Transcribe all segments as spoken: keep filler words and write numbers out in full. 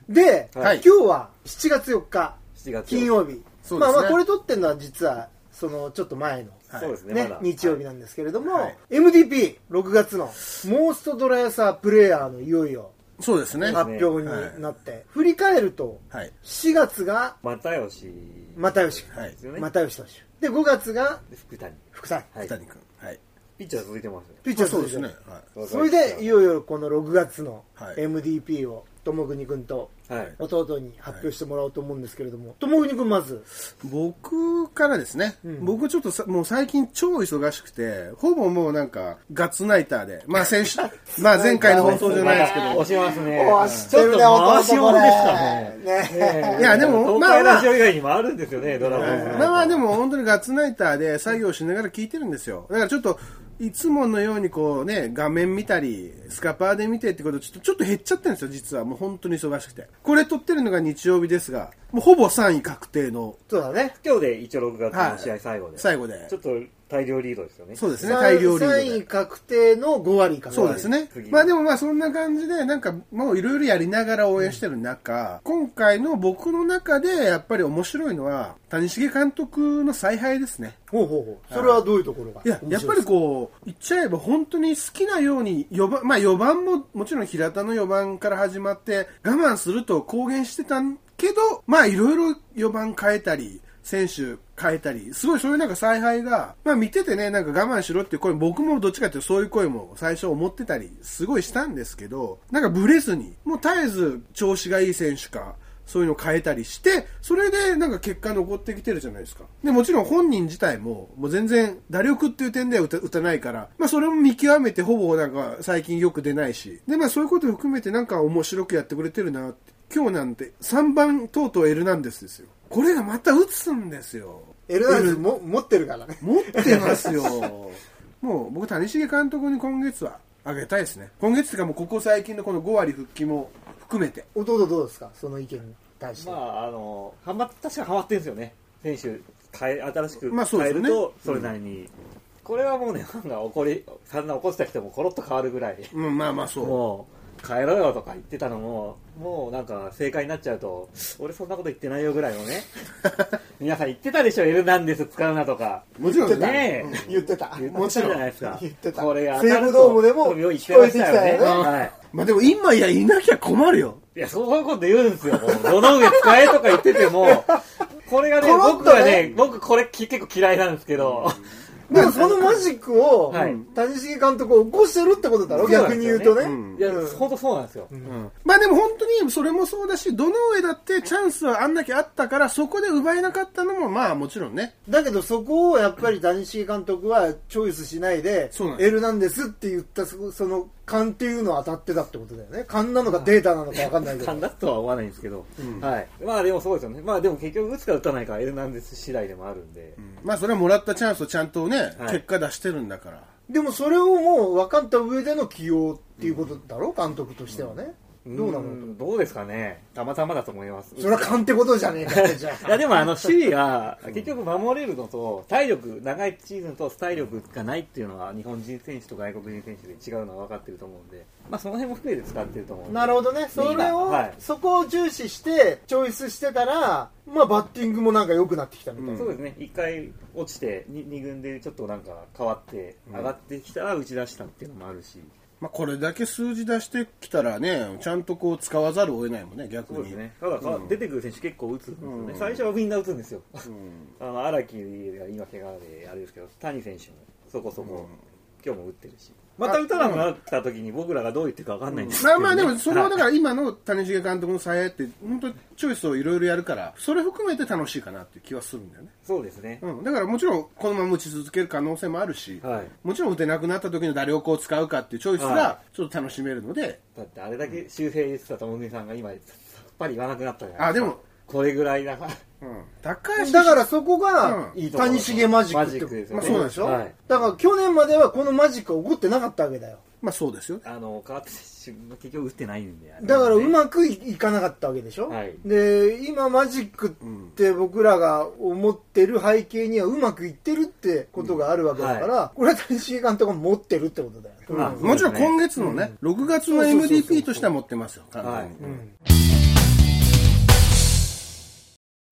で、 はい、 今日はしちがつよっかしちがつ金曜日、 そうですね、 まあまあこれ撮ってるのは実はそのちょっと前の、 はい、そうですね、 ね、 まだ日曜日なんですけれども、 はい、 エムディーピーろくがつのモーストドライアサープレイヤーのいよいよそうですね発表になって、はい、振り返ると、はい、しがつが又吉又吉君、又吉投手で、ごがつが福谷福谷、 はい、福谷君、はい、 ピッチャー続いてますね。 ピッチャー続いてそうですね、 はい、それでいよいよこのろくがつの エムディーピー を友国君と弟に発表してもらおうと思うんですけれども、友国君まず僕からですね、うん、僕ちょっとさもう最近超忙しくてほぼもうなんかガッツナイターでまあ先週まあ前回の放送じゃないですけど押しますね、 押してるね、回し物ですかね、ねいやでもまあ東海ラジオ以外にもあるんですよね、ドラゴン。 まあまあでも本当にガッツナイターで作業しながら聞いてるんですよ。だからちょっといつものようにこうね画面見たりスカパーで見てってことちょっとちょっと減っちゃってるんですよ実は。もう本当に忙しくて、これ撮ってるのが日曜日ですがもうほぼさんい確定の。 そうだね、 今日で一応ろくがつの試合最後で、はい、 最後でちょっと大量リードですよね。 そうですね、大量リードでさんい確定のごわりかな。 そうですね。まあでもまあそんな感じでなんかもういろいろやりながら応援してる中、うん、今回の僕の中でやっぱり面白いのは谷繁監督の采配ですね。 ほうほうほう。それはどういうところが？ いややっぱりこう言っちゃえば本当に好きなようによばん、まあよばんももちろん平田のよばんから始まって我慢すると公言してたけど、まあいろいろよばん変えたり選手変えたりすごいそういうなんか采配がまあ見ててねなんか我慢しろっていう声僕もどっちかっていうとそういう声も最初思ってたりすごいしたんですけど、なんかブレずにもう絶えず調子がいい選手かそういうのを変えたりしてそれでなんか結果残ってきてるじゃないですか。でもちろん本人自体ももう全然打力っていう点では打 た, 打たないからまあそれも見極めてほぼなんか最近よく出ないしでまあそういうことを含めてなんか面白くやってくれてるなって。今日なんてさんばんとうとうエルナンデスですよ。これがまた打つんですよ。 エルナンデスも持ってるからね。 持ってますよ。もう僕谷繁監督に今月はあげたいですね。今月というかもうここ最近のこのごわり復帰も含めて。 弟どうですかその意見に対して。 まああのはま確かハマってるんですよね。選手変え新しくまあそうですね、 変えるとそれなりに、うん、これはもうねファンが怒りそんな怒ってた人もコロッと変わるぐらい、 うん、まあまあそうもう変えろよとか言ってたのももうなんか正解になっちゃうと俺そんなこと言ってないよぐらいのね皆さん言ってたでしょエルナンデス使うなとか。 もちろんね言ってた言ってたじゃないですか。 言ってた。 これが西武ドームでも聞こえてきたよね。 はい、 まあでも今やいなきゃ困るよ。 いやそういうこと言うんですよ。もうどの上使えとか言っててもこれがね僕はね僕これ結構嫌いなんですけどでもそのマジックを、はい、谷繁監督を起こしてるってことだろ、逆に言うとね。うん、 いや、本当そうなんですよ。 うん、まあでも本当にそれもそうだし、どの上だってチャンスはあんだけあったから、そこで奪えなかったのもまあもちろんね。 だけどそこをやっぱり谷繁監督はチョイスしないで、エルナンデスって言ったその勘っていうのは当たってたってことだよね。勘なのかデータなのか分かんないけど。 勘だとは思わないんですけど、うん、はい。まあでもそうですよね。まあでも結局打つか打たないかエルナンデス次第でもあるんで、 うん、まあそれはもらったチャンスをちゃんとね、はい、結果出してるんだから。 でもそれをもう分かった上での起用っていうことだろう、監督としてはね。うん、どうなの？ どうですかね。たまたまだと思います。 それは勘ってことじゃねえかじゃあ。 いやでもあの守備が結局守れるのと体力長いシーズンと体力がないっていうのは日本人選手と外国人選手で違うのは分かってると思うんで、まあその辺も含めて使ってると思うんで。 なるほどね。それを、はい、そこを重視してチョイスしてたら、まあバッティングもなんか良くなってきたみたいな。 うん、そうですね。一回落ちてにに軍でちょっとなんか変わって上がってきたら打ち出したっていうのもあるし。 まあ、これだけ数字出してきたらね、ちゃんとこう使わざるを得ないもんね、逆に。 そうですね。ただ、うん、出てくる選手結構打つんですよね。うん、最初はみんな打つんですよ。うん、あの荒木が今怪我であれですけど、谷選手もそこそこ、うん、今日も打ってるし。また打たなくなった時に僕らがどう言ってるか分かんないんですけど、ね、 まあまあでもそれはだから今の谷繁監督の采配って本当チョイスをいろいろやるからそれ含めて楽しいかなっていう気はするんだよね。 そうですね、 うん、だからもちろんこのまま打ち続ける可能性もあるし、はい、もちろん打てなくなった時の誰をこう使うかっていうチョイスがちょっと楽しめるので、はい、 だってあれだけ修正してた友国さんが今さっぱり言わなくなったじゃないですか。 あでもこれぐらいだから、 うん、高橋だからそこが、うん、谷繁マジックって、ですよね。まあ、そうでしょ、はい、だから去年まではこのマジックは起こってなかったわけだよ。 まあそうですよ。 あの川手選手結局打ってないんで、 だからうまくいかなかったわけでしょ、はい、で今マジックって僕らが思ってる背景にはうまくいってるってことがあるわけだから、うんはい、これは谷繁監督が持ってるってことだよ、 うんうん、もちろん今月のね、うん、ろくがつの エムディーピー としては持ってますよ、簡単に、はい、うん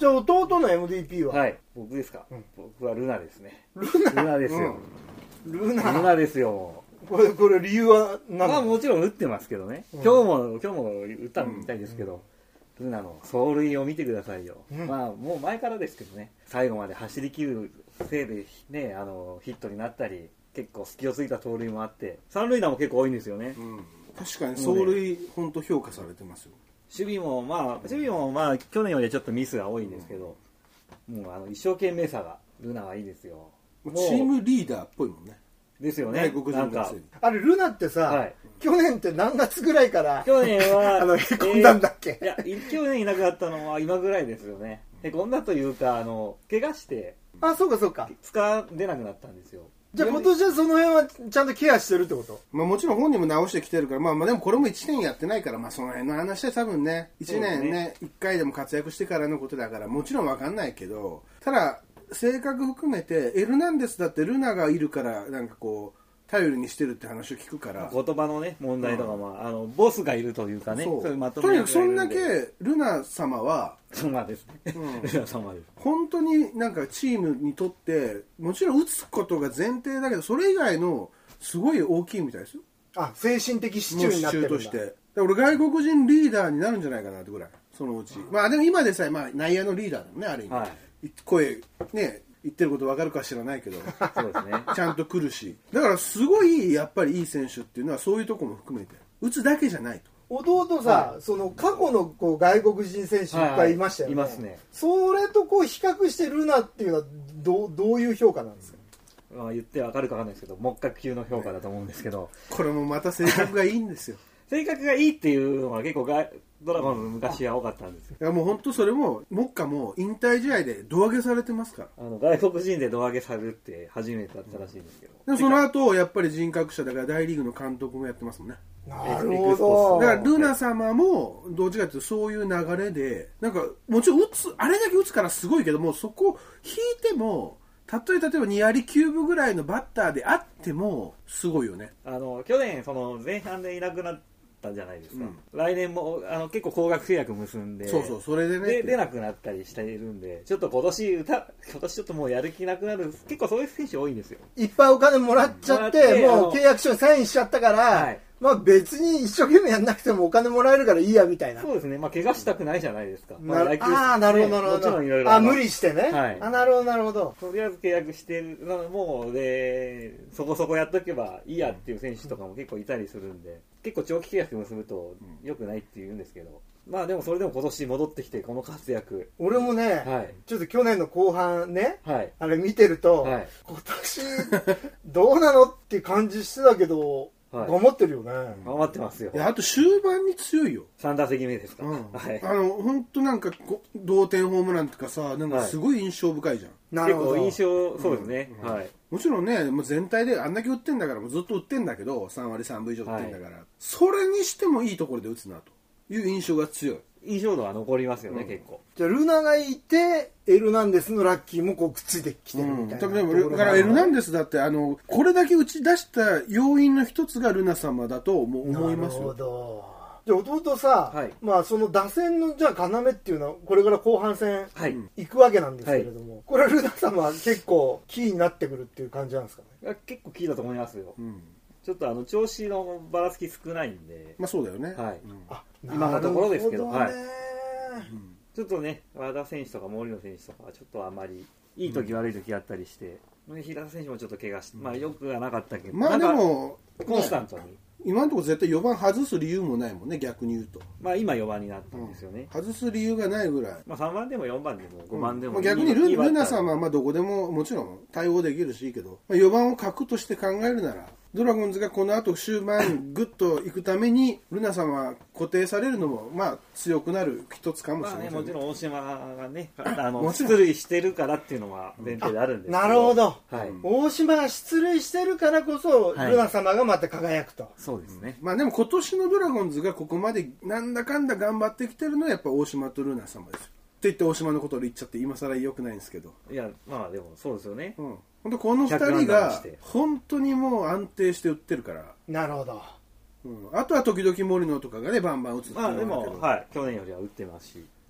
じゃあ弟の エムブイピー は？ はい、僕ですか、うん、僕はルナですね。 ルナルナですよ、 うん、ルナルナですよ。 これこれ理由は何？ まあもちろん打ってますけどね、うん、今日も今日も打ったみたいですけど、うん、ルナの走塁を見てくださいよ、うん、まあもう前からですけどね、最後まで走り切るせいでね、あのヒットになったり結構隙をついた盗塁もあって三塁打も結構多いんですよね、うん、 確かに走塁本当評価されてますよ。 守備もまあ守備もまあ去年よりはちょっとミスが多いんですけど、もうあの一生懸命さがルナはいいですよ。 チームリーダーっぽいもんね。 ですよね。 なんかあれルナってさ、はい、去年って何月ぐらいから去年はあのへこんだんだっけ？ えー、いや去年いなくなったのは今ぐらいですよね。へこんだというかあの怪我してあそうかそうか使出なくなったんですよ。 じゃあ今年はその辺はちゃんとケアしてるってこと？ まあもちろん本人も直してきてるから、まあまあでもこれもいちねんやってないから、まあその辺の話は多分ね、いちねんね、いっかいでも活躍してからのことだからもちろんわかんないけど、ただ性格含めてエルナンデスだってルナがいるからなんかこう頼りにしてるって話を聞くから、 言葉のね問題とかも、うん、あのボスがいるというかね、 そうそういうまとめとにかくそんだけルナ様は様ですね、うん、ルナ様です本当になんかチームにとってもちろん打つことが前提だけどそれ以外のすごい大きいみたいですよ。 あ、精神的支柱になってるんだ。 支柱としてで俺外国人リーダーになるんじゃないかなってぐらいそのうち、まあでも今でさえ、まあ、内野のリーダーだもんねある意味、はい、声ね言ってること分かるか知らないけどそうですね、 ちゃんと来るし、だからすごいやっぱりいい選手っていうのはそういうところも含めて打つだけじゃないと。 弟さ、はい、その過去のこう外国人選手いっぱいいましたよね、 はいはい、いますね。 それとこう比較してルナっていうのはどう、どういう評価なんですか？ まあ、言って分かるか分かんないですけど木格級の評価だと思うんですけど、 これもまた性格がいいんですよ性格がいいっていうのは結構がドラゴンズ昔は多かったんですよ。 いやもう本当それも目下も引退試合で胴上げされてますから。 あの外国人で胴上げされるって初めてだったらしいんですけど、 でもその後やっぱり人格者だから大リーグの監督もやってますもんね。 なるほど。 だからルナ様もどっちかというとそういう流れでなんかもちろん打つあれだけ打つからすごいけどもそこ引いてもたとえ例えばにわりきゅうぶぐらいのバッターであってもすごいよね。 あの去年その前半でいなくなったじゃないですか、うん、来年もあの結構高額契約結んでそうそうそれでねで出なくなったりしているんでちょっと今年歌今年ちょっともうやる気なくなる結構そういう選手多いんですよ。 いっぱいお金もらっちゃって、うん、もう契約書にサインしちゃったから、はい、まあ別に一生懸命やんなくてもお金もらえるからいいやみたいな。 そうですね。まあ怪我したくないじゃないですか。 まあ、野球ああなるほどなるほど。もちろんいろいろあ無理してね。はい。あなるほどなるほど。 とりあえず契約してるもうでそこそこやっとけばいいやっていう選手とかも結構いたりするんで、結構長期契約結ぶと良くないって言うんですけど。まあでもそれでも今年戻ってきてこの活躍俺もね、はい、ちょっと去年の後半ね、 はい、 あれ見てると、はい、今年どうなのって感じしてたけど、はい、頑張ってるよね。 頑張ってますよ。 いやあと終盤に強いよ。 さん打席目ですか、 うんはい、 あの本当なんか同点ホームランとかさなんかすごい印象深いじゃん、 はい、結構印象そうですね、うんうん、はい、 もちろんねもう全体であんだけ打ってんだからもうずっと打ってんだけどさんわりさんぶ以上打ってんだから、はい、それにしてもいいところで打つなという印象が強い。 印象度は残りますよね、うん、結構。 じゃあルナがいてエルナンデスのラッキーもこうくっついてきてるみたいな、 うん、だからエルナンデスだってあのこれだけ打ち出した要因の一つがルナ様だと思いますよ。なるほど。 じゃあ弟さ、はい、まあその打線のじゃあ要っていうのはこれから後半戦行くわけなんですけれども、はい、これはルナ様は結構キーになってくるっていう感じなんですかね。 いや結構キーだと思いますよ、うん、ちょっとあの調子のばらつき少ないんで。 まあそうだよね、 はい、 うん、 あ今のところですけど、 はい、 うん、ちょっとね和田選手とか森野選手とかはちょっとあまりいい時、うん、悪い時あったりして、平田選手もちょっと怪我して、まあよくはなかったけど、 まあでもコンスタントに、ね、 今のところ絶対よばん外す理由もないもんね、逆に言うと。 まあ今よばんになったんですよね、 うん、外す理由がないぐらい、 まあ、さんばんでもよんばんでもごばんでも、 うん、逆に ル, ルナさんはまあどこでももちろん対応できるしいいけど、まあ、よばんを核として考えるならドラゴンズがこの後終盤グッといくためにルナさんは固定されるのもまあ強くなる一つかもしれない、 まあね、もちろん大島がねあの出塁してるからっていうのは前提であるんですけど、 なるほど、 はい、 大島が出塁してるからこそ、はい、ルナ様がまた輝くと。 そうですね、 まあでも今年のドラゴンズがここまでなんだかんだ頑張ってきてるのはやっぱ大島とルナ様ですよ。って言って大島のことを言っちゃって今更良くないんですけど、 いやまあでもそうですよね、 うん、本当このふたりが本当にもう安定して打ってるから。 なるほど、 うん、あとは時々森野とかがねバンバン打つっていうのはあるけど、 まあでも、はい、去年よりは打ってますし、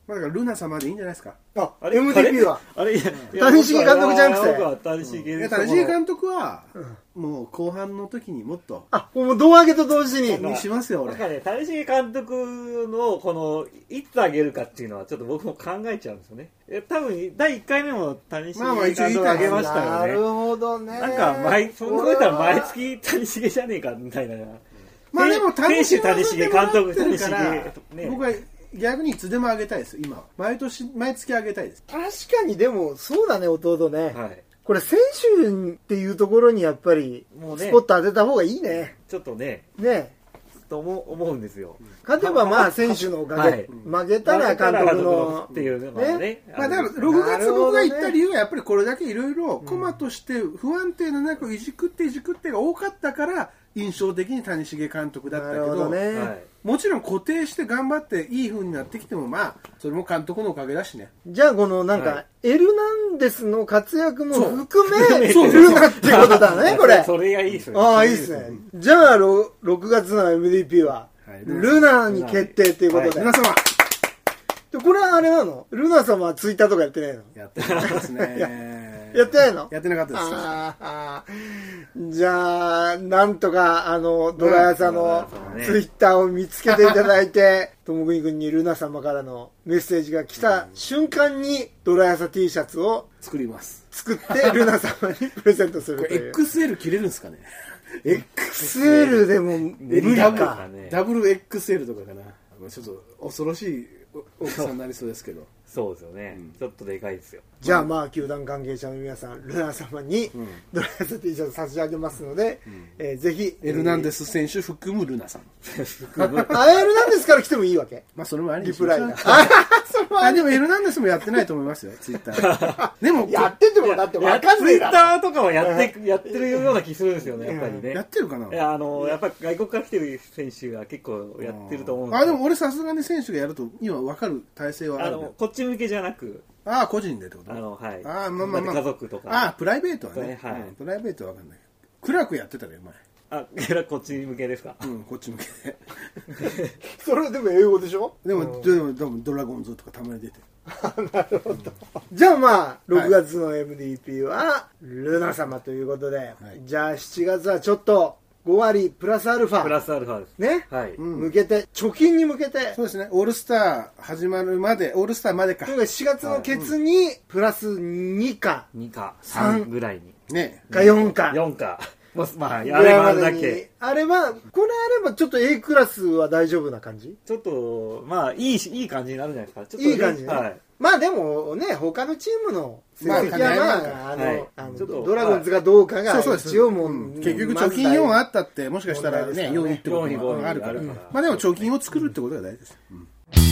まあ、だからルナ様でいいんじゃないですか。 あ、エムディーピー は。 あれ、 谷繁監督じゃなくて。 僕は谷繁谷繁監督は、もう後半の時にもっと。 あ、もう胴上げと同時に。 にしますよ、俺。 なんかね、谷繁監督の、この、いつ上げるかっていうのは、ちょっと僕も考えちゃうんですよね。多分、だいいっかいめも谷繁監督上げましたよね。 なるほどね。 なんか、毎、そんなこと言ったら毎月谷繁じゃねえか、みたいな。 まあでも、 選手谷繁、監督谷繁。 ね、僕は逆にいつでもあげたいです、今は。毎年、毎月あげたいです。 確かに、でも、そうだね、弟ね。 はい。 これ、選手っていうところにやっぱり、スポット当てた方がいいね。 ちょっとね。 ね。 と思うんですよ。 勝てばまあ選手のおかげ、負けたら監督のっていうのがね。 まあだからろくがつ僕が言った理由はやっぱりこれだけいろいろ駒として不安定な中をいじくっていじくってが多かったから印象的に谷繁監督だったけど、 ね、 もちろん固定して頑張っていい風になってきてもまあそれも監督のおかげだしね。 じゃあこのなんか、はい、エルナンデスの活躍も含めそうルナってことだねこれ。 それがいいですね。 ああいいですね。じゃあろくがつの エムディーピー は、はい、ルナに決定ということで。 ルナ様。 でこれはあれなの？ルナ様はツイッターとかやってないの？ やってないですね。 やってないの？ やってなかったです。 ああじゃあなんとかあのドラヤサのツイッターを見つけていただいて、ともくに君にルナ様からのメッセージが来た瞬間にドラヤサ T シャツを作ります。 作ってルナ様にプレゼントするという。 エックスエル 着れるんですかね？ エックスエル でも無理か。 ダブル エックスエル とかかな。ちょっと恐ろしい大きさになりそうですけど。 そうですよね、うん、ちょっとでかいですよ。 じゃあまあ球団関係者の皆さんルナ様にドラヤサ T シャツ差し上げますので、うんえー、ぜひエルナンデス選手含むルナさんあエルナンデスから来てもいいわけ。 まあそれもありリプライがあでもエルナンデスもやってないと思いますよツイッターでもやっててもだって分かんないツイッターとかはやってやってるような気するんですよねやっぱりね。 やってるかな。 いやあのやっぱり外国から来てる選手が結構やってると思うんですよ。あでも俺さすがに選手がやると今分かる体制はある。 あのこっち向けじゃなくああ個人でってこと？ あのはい。 ああまあまあまあ家族とか。 ああプライベートはね。 はい。 プライベートは分かんない。クラークやってたね前。 あこっち向けですか？ うんこっち向け。 それでも英語でしょ？ でもでもでもドラゴンズとかたまに出てる。 なるほど。じゃあまあろくがつの エムディーピー はルナ様ということで、はい、じゃあしちがつはちょっとごわりプラスアルファプラスアルファですね、 はい、 向けて貯金に向けてそうですねオールスター始まるまでオールスターまでかしがつのケツにプラスにかにかさんぐらいにねかよんかよんかまああればだけあればこれあればちょっと A クラスは大丈夫な感じ。 ちょっとまあいいいい感じになるんじゃないですか。ちょっといい感じね、 はい、 まあでもね他のチームの成績はまあ、あの、はい、あのちょっとドラゴンズがどうかが一応もう、 うん、結局貯金よんあったってもしかしたらねよんいってことがあるから、うん、まあでも貯金を作るってことが大事です、うん、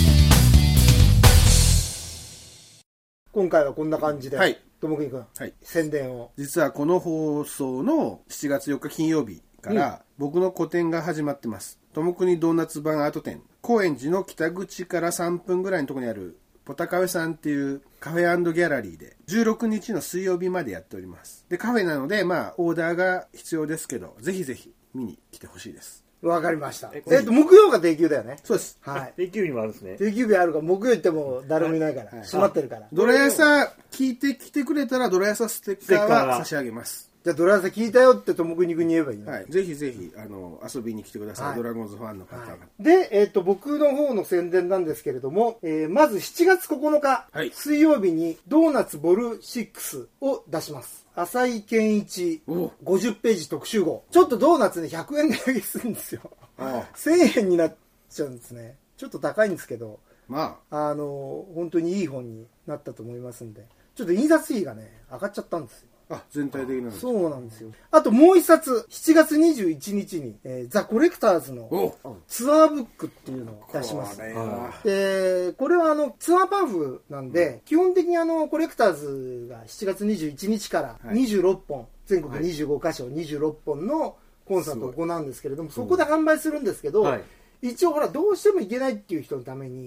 今回はこんな感じで、 はいともくに君、はい、宣伝を。 実はこの放送のしちがつよっか金曜日から僕の個展が始まってます。ともくにドーナツ版アート展。高円寺の北口からさんぷんぐらいのところにあるポタカフェさんっていうカフェ&ギャラリーでじゅうろくにちの水曜日までやっております。で、カフェなのでまあオーダーが必要ですけど、ぜひぜひ見に来てほしいです。 わかりました。えっと、木曜が定休だよね。 そうです。 はい。 定休日もあるんですね。 定休日あるから、木曜行っても誰もいないから、閉まってるから。 ドラヤサ聞いてきてくれたら、ドラヤサステッカーは差し上げます。 じゃあ、ドラヤサ聞いたよってともくに君に言えばいいね。 はい。ぜひぜひ、あの、遊びに来てください。はい、ドラゴンズファンの方が。はい、 で、えっと、僕の方の宣伝なんですけれども、えー、まずしちがつここのか、はい、水曜日にドーナツボルろくを出します。浅井健一ごじゅっページ特集号。ちょっとドーナツね、ひゃくえん値上げするんですよ。ああせんえんになっちゃうんですね。ちょっと高いんですけど、 まあ、あの本当にいい本になったと思いますんで、ちょっと印刷費がね上がっちゃったんですよ。 あ、全体的なんですか。 そうなんですよ。あともう一冊しちがつにじゅういちにちに、えー、ザ・コレクターズのツアーブックっていうのを出します。これはでこれはあのツアーパンフなんで、うん、基本的にあのコレクターズがしちがつにじゅういちにちからにじゅうろっぽん、はい、全国にじゅうごかしょにじゅうろっぽんのコンサートを行うんですけれども、そこで販売するんですけど、はい、一応ほらどうしても行けないっていう人のために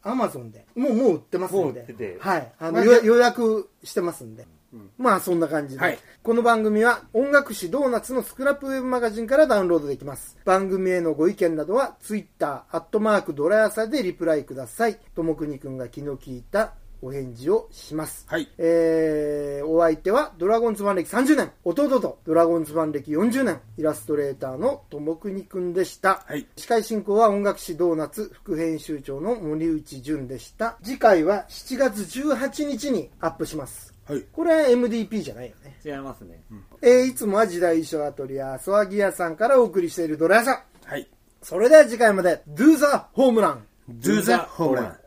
アマゾンでもうもう売ってますんで、 もう売ってて、 はい、あの予約してますんで、うん、まあそんな感じで、はい、この番組は音楽誌ドーナツのスクラップウェブマガジンからダウンロードできます。番組へのご意見などはツイッターアットマークドラヤサでリプライください。ともくにくんが気の利いたお返事をします。はい。えー、お相手はドラゴンズファン歴さんじゅうねん、弟とドラゴンズファン歴よんじゅうねん、イラストレーターのともくにくんでした。はい。司会進行は音楽誌ドーナツ副編集長の森内淳でした。次回はしちがつじゅうはちにちにアップします。はい、これは エムディーピー じゃないよね。 違いますね。うん、 えー、いつもは時代衣装アトリアソワギ屋さんからお送りしているドラヤさん。 はい。 それでは次回まで Do the ホームラン Do the ホームラン